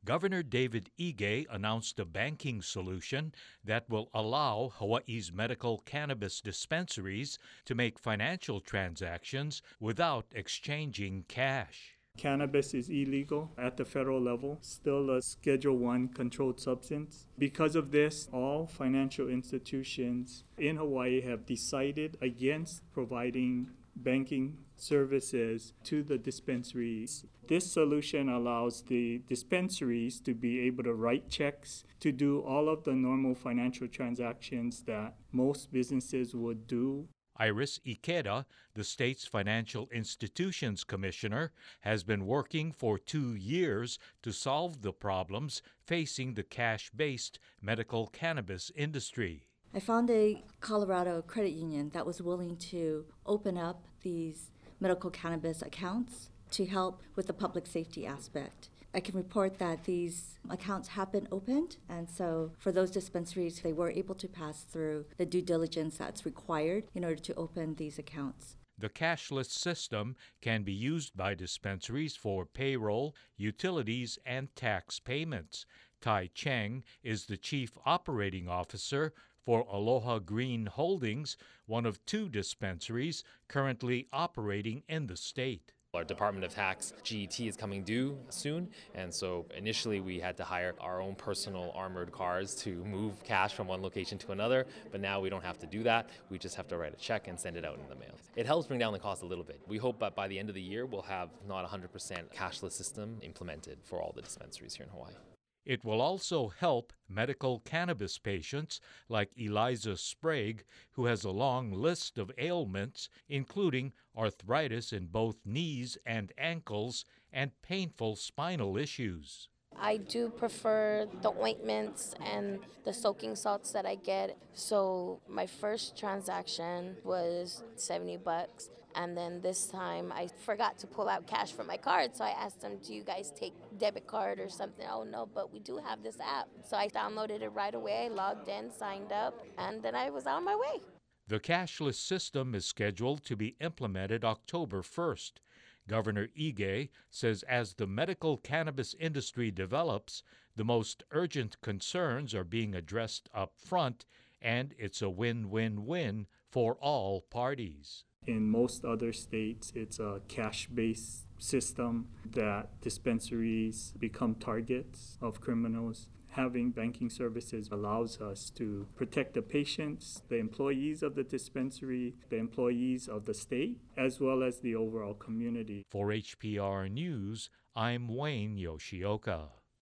Governor David Ige announced a banking solution that will allow Hawaii's medical cannabis dispensaries to make financial transactions without exchanging cash. Cannabis is illegal at the federal level, still a Schedule I controlled substance. Because of this, all financial institutions in Hawaii have decided against providing banking services to the dispensaries. This solution allows the dispensaries to be able to write checks, to do all of the normal financial transactions that most businesses would do. Iris Ikeda, the state's Financial Institutions Commissioner, has been working for 2 years to solve the problems facing the cash-based medical cannabis industry. I found a Colorado credit union that was willing to open up these medical cannabis accounts to help with the public safety aspect. I can report that these accounts have been opened, and so for those dispensaries, they were able to pass through the due diligence that's required in order to open these accounts. The cashless system can be used by dispensaries for payroll, utilities, and tax payments. Tai Cheng is the Chief Operating Officer for Aloha Green Holdings, one of 2 dispensaries currently operating in the state. Our Department of Tax GET is coming due soon, and so initially we had to hire our own personal armored cars to move cash from one location to another, but now we don't have to do that. We just have to write a check and send it out in the mail. It helps bring down the cost a little bit. We hope that by the end of the year we'll have not 100% cashless system implemented for all the dispensaries here in Hawaii. It will also help medical cannabis patients like Eliza Sprague, who has a long list of ailments, including arthritis in both knees and ankles and painful spinal issues. I do prefer the ointments and the soaking salts that I get. So my first transaction was $70. And then this time I forgot to pull out cash from my card. So I asked them, do you guys take debit card or something? Oh, no, but we do have this app. So I downloaded it right away, logged in, signed up, and then I was on my way. The cashless system is scheduled to be implemented October 1st. Governor Ige says as the medical cannabis industry develops, the most urgent concerns are being addressed up front, and it's a win-win-win for all parties. In most other states, it's a cash-based system that dispensaries become targets of criminals. Having banking services allows us to protect the patients, the employees of the dispensary, the employees of the state, as well as the overall community. For HPR News, I'm Wayne Yoshioka.